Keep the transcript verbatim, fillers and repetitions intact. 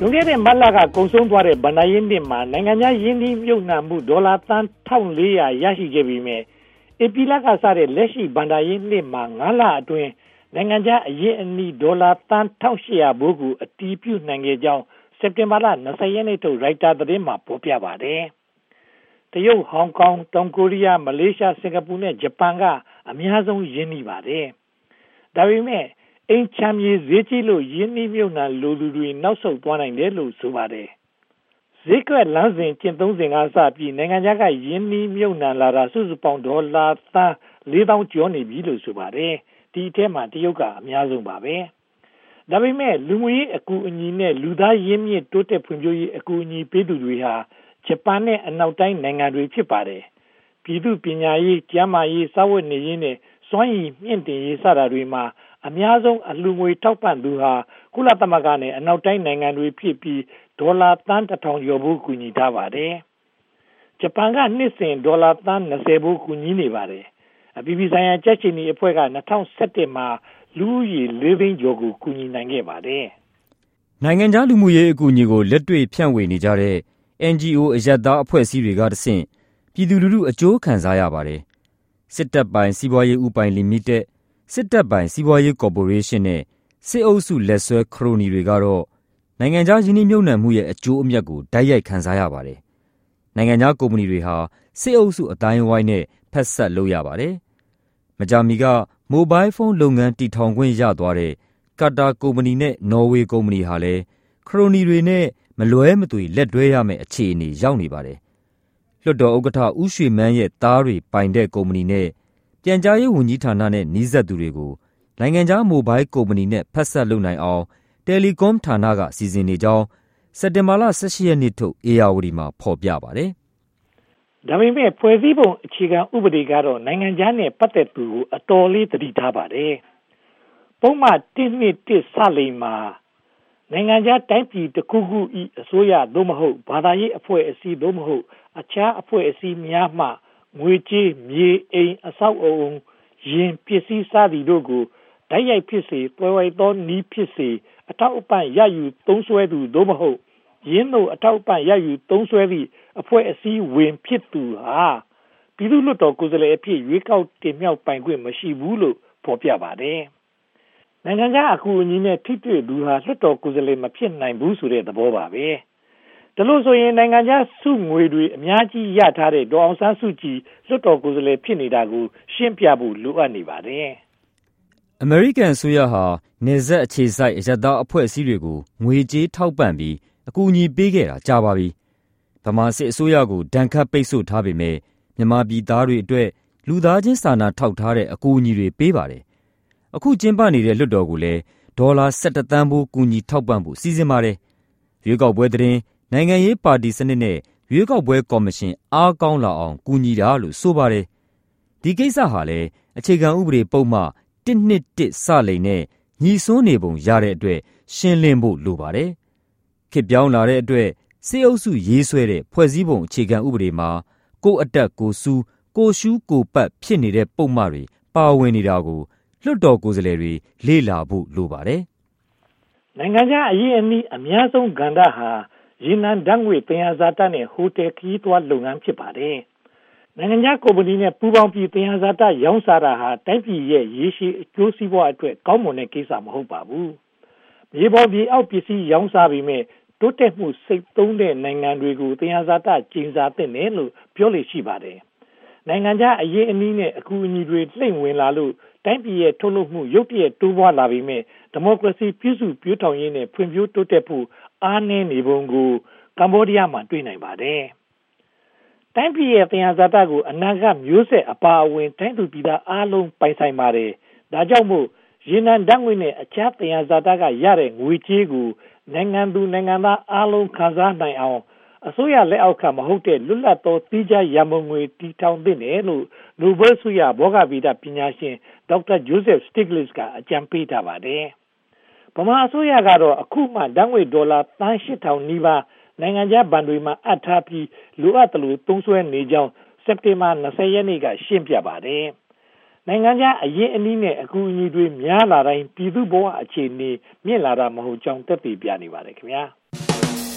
လွန်ခဲ့တဲ့မတ်လကကုန်ဆုံးသွားတဲ့ဗဏ္ဍာရေးနှစ်မှာနိုင်ငံခြားယင်းနှီးမြှုပ်နှံမှုဒေါ်လာသန်းတစ်ထောင်လေးရာရရှိခဲ့ပြီးမြဲဧပြီလကစတဲ့လက်ရှိဗဏ္ဍာရေးနှစ်မှာငါးလအတွင်းနိုင်ငံခြားအရင်းအနှီးဒေါ်လာသန်းတစ်ထောင်ရှစ်ရာဘိုးကိုအတည်ပြုနိုင်ခဲ့ကြောင်းစက်တင်ဘာလ၂၀ရက်နေ့ထုတ်ရိုက်တာသတင်းမှာဖော်ပြပါတယ်။တရုတ်၊ဟောင်ကောင်၊တောင်ကိုရီးယား၊မလေးရှား၊စင်ကာပူနဲ့ဂျပန်ကအများဆုံးရင်းနှီးပါတယ်။ဒါပေမဲ့အိမ်ချမ်းမြေဈေးကြီးလို့ရင်းနှီးမြှုပ်နှံလိုသူတွေနောက်ဆုတ်သွားနိုင်တယ်လို့ဆိုပါတယ်။ဈေးကွက်လမ်းစဉ်ကျင့်သုံးစဉ်ကစပြီးနိုင်ငံခြားကရင်းနှီးမြှုပ်နှံလာတာစုစုပေါင်းဒေါ်လာသန်းလေးသောင်းကျော်နေပြီလို့ဆိုပါတယ်။ဒီအထဲမှာတရုတ်ကအများဆုံးပါပဲ။ဒါပေမဲ့လူမှုရေးအကူအညီနဲ့လူသားရင်းမြစ်တိုးတက်ဖွံ့ဖြိုးရေးအကူအညီပေးသူတွေဟာဂျပန်နဲ့အနောက်တိုင်းနိုင်ငံတွေဖြစ်ပါတယ်။ပြည်သူ့ပညာရေး၊ကျန်းမာရေး၊စာဝတ်နေရေးနဲ့စွမ်းရည်မြင့်တင်ရေးစတာတွေမှာအများဆုံးအလှူငွေထောက်ပံ့သူဟာကုလသမဂ္ဂနဲ့အနောက်တိုင်းနိုင်ငံတွေဖြစ်ပြီးဒေါ်လာသန်းတစ်ထောင်ကျော်ဖို့ကူညီထားပါတယ်။ဂျပန်ကနှစ်စဉ်ဒေါ်လာသန်း၂၀ဖို့ကူညီနေပါတယ်။အပြည်ပြည်ဆိုင်ရာကြက်ချီနီအဖွဲ့က၂၀၁၁မှာလူဦးရေလေးသိန်းကျော်ကိုကူညီနိုင်ခဲ့ပါတယ်။နိုင်ငံခြားလူမှုရေးအကူအညီကိုလက်တွေ့ဖြန့်ဝေနေကြတဲ့ အန် ဂျီ အို အရပ်သားအဖွဲ့အစည်းတွေကတဆင့်ပြည်သူလူထုအကျိုးခံစားရပါတယ်။စစ်တပ်ပိုင်စီးပွားရေးဦးပိုင်လီမိတက်စစ်တပ်ပိုင်စီးပွားရေးကော်ပိုရေးရှင်းနဲ့စစ်အုပ်စုလက်ဆွဲခရိုနီတွေကတော့နိုင်ငံခြားယင်းနှိမ့်မြုပ်နှံမှုရဲ့အကျိုးအမြတ်ကိုတိုက်ရိုက်ခံစားရပါတယ်။နိုင်ငံခြားကုမ္ပဏီတွေဟာစစ်အုပ်စုအတိုင်းအဝိုင်းနဲ့ဖက်ဆက်လုပ်ရပါတယ်။မကြာမီကမိုဘိုင်းဖုန်းလုပ်ငန်းတည်ထောင်ခွင့်ရသွားတဲ့ကာတာကုမ္ပဏီနဲ့နော်ဝေကုမ္ပဏီဟာလည်းခရိုနီတွေနဲ့မလွဲမသွေလက်တွဲရမယ့်အခြေအနေရောက်နေပါတယ်။လွှတ်တော်ဥက္ကဋ္ဌဦးရွှေမန်းရဲ့သားတွေပိုင်တဲ့ကုမ္ပဏီနဲ့ပြန်ကြားရေးဝန်ကြီးဌာနနဲ့နှီးစပ်သူတွေကိုနိုင်ငံခြားမိုဘိုင်းကုမ္ပဏီနဲ့ဖက်ဆက်လုပ်နိုင်အောင်တယ်လီကွန်ဌာနကစီစဉ်နေကြောင်းစက်တင်ဘာလ၁၈ရက်နေ့ထုတ်အေယာဝတီမှာဖော်ပြပါတယ်။ဒါပေမဲ့ဖွဲ့စည်းပုံအခြေခံဥပဒေကတော့နိုင်ငံခြားနဲ့ပတ်သက်သူကိုအတော်လေးသတိထားပါတယ်။ပုံမှန်တစ်နှစ်တစ်စလိမ်မှာနိုင်ငံခြားတိုင်းပြည်တစ်ခုခု၏အစိုးရသို့မဟုတ်ဘာသာရေးအဖွဲ့အစည်းသို့မဟုတ်အခြားအဖွဲ့အစည်းများမှငွေကြေးမြေအိမ်အဆောက်အအုံယင်ပစ္စည်းစသည်တို့ကိုတိုက်ရိုက်ဖြစ်စေတွဲဝိုက်သောနည်းဖြစ်စေအထောက်အပံ့ရယူသုံးစွဲသူသို့မဟုတ်ယင်းတို့အထောက်အပံ့ရယူသုံးစွဲသည့်အဖွဲ့အစည်းဝင်ဖြစ်သူဟာပြည်သူ့လွှတ်တော်ကိုယ်စားလှယ်အဖြစ်ရွေးကောက်တင်မြှောက်ပိုင်ခွင့်မရှိဘူးလို့ဖော်ပြပါတယ်။နိုင်ငံခြားအကူအညီနဲ့ထိတွေ့သူဟာလွှတ်တော်ကိုယ်စားလှယ်မဖြစ်နိုင်ဘူးဆိုတဲ့သဘောပါပဲ။ဒါလို့ဆိုရင်နိုင်ငံခြားစုငွေတွေအများကြီးရထားတဲ့ဒေါ်အောင်ဆန်းစုကြည်လွှတ်တော်ကိုယ်စားလှယ်ဖြစ်နေတာကိုရှင်းပြဖို့လိုအပ်နေပါတယ်။အမေရိကန်အစိုးရဟာနယ်စပ်အခြေစိုက်အရပ်သားအဖွဲ့အစည်းတွေကိုငွေကြေးထောက်ပံ့ပြီးအကူအညီပေးခဲ့တာကြာပါပြီ။ဗမာစစ်အစိုးရကိုဒဏ်ခတ်ပိတ်ဆို့ထားပေမဲ့မြန်မာပြည်သားတွေအတွက်လူသားချင်းစာနာထောက်ထားတဲ့အကူအညီတွေပေးပါတယ်။အခုကျင်းပနေတဲ့လွှတ်တော်ကိုလည်းဒေါ်လာ၁၁သန်းဖိုးကူညီထောက်ပံ့ဖို့စီစဉ်ပါတယ်။ရွေးကောက်ပွဲသတင်းနိုင်ငံရေးပါတီစနစ်နဲ့ရွေးကောက်ပွဲကော်မရှင်အားကောင်းလာအောင်ကူညီတာလို့ဆိုပါတယ်။ဒီကိစ္စဟာလည်းအခြေခံဥပဒေပုံမှတစ်နှစ်တစ်စလိမ်နဲ့ညီစွန်းနေပုံရတဲ့အတွက်ရှင်းလင်းဖို့လိုပါတယ်။ခေတ်ပြောင်းလာတဲ့အတွက်စစ်အုပ်စုရေးဆွဲတဲ့ဖွဲ့စည်းပုံအခြေခံဥပဒေမှာကိုယ့်အတက်ကိုယ်စူးကိုယ်ရှူးကိုယ်ပတ်ဖြစ်နေတဲ့ပုံမှန်တွေပါဝင်နေတာကိုလွှတ်တော်ကိုယ်စားလှယ်တွေလေ့လာဖို့လိုပါတယ်။နိုင်ငံခြားအရေးအနည်းအများဆုံးကဏ္ဍဟာရေနံဓာတ်ငွေသယံဇာတနဲ့ဟိုတယ်ခရီးသွားလုပ်ငန်းဖြစ်ပါတယ်။နိုင်ငံခြားကုမ္ပဏီနဲ့ပူးပေါင်းပြီးသယံဇာတရောင်းစားတာဟာတိုင်းပြည်ရဲ့ရေရှည်အကျိုးစီးပွားအတွက်ကောင်းမွန်တဲ့ကိစ္စမဟုတ်ပါဘူး။မြေပေါ်မြေအောက်ပစ္စည်းရောင်းစားပြီးမဲ့တိုးတက်မှုစိတ်သုံးတဲ့နိုင်ငံတွေကိုသယံဇာတကျင်းစားတဲ့နယ်လို့ပြောလို့ရှိပါတယ်။နိုင်ငံခြားအရေးအနည်းနဲ့အကူအညီတွေလှိမ့်ဝင်လာလို့တိုင်းပြည်ရဲ့ထုတ်လုပ်မှုရုတ်တရက်တိုးပွားလာပြီးမဲ့ဒီမိုကရေစီပြည့်စုံပြည့်ထောင်ရေးနဲ့ဖွံ့ဖြိုးတိုးတက်ဖို့အားနည်းနေပုံကိုကမ္ဘောဒီးယားမှာတွေ့နိုင်ပါတယ်။တိုင်းပြည်ရဲ့သယံဇာတကိုအနာဂတ်မျိုးဆက်အပါအဝင်တိုင်းသူပြည်သားအားလုံးပိုင်ဆိုင်ပါတယ်။ဒါကြောင့်မို့ရေနံဓာတ်ငွေနဲ့အခြားသယံဇာတကရတဲ့ငွေကြေးကိုနိုင်ငံသူနိုင်ငံသားအားလုံးခံစားနိုင်အောင်အစိုးရလက်အောက်ခံမဟုတ်တဲ့လွတ်လပ်သောသီးခြားရမုံငွေတည်ထောင်သင့်တယ်လို့နိုဘယ်ဆုရဘောဂဗေဒပညာရှင်ဒေါက်တာဂျိုးဆက်စတစ်ဂလစ်ကအကြံပေးထားပါတယ်။ဗမာအစိုးရကတော့အခုမှဓာတ်ငွေဒေါ်လာသန်းရှစ်ထောင်နီးပါးနိုင်ငံခြားဘဏ်တွေမှာအပ်ထားပြီးလိုအပ်သလိုသုံးစွဲနေကြောင်းစက်တင်ဘာ၂၀ရက်နေ့ကရှင်းပြပါတယ်။နိုင်ငံခြားအရေးအနည်းနဲ့အကူအညီတွေများလာတိုင်းပြည်သူ့ဘဝအခြေအနေမြင့်လာတာမဟုတ်ကြောင်းသက်သေပြနေပါတယ်ခင်ဗျာ။။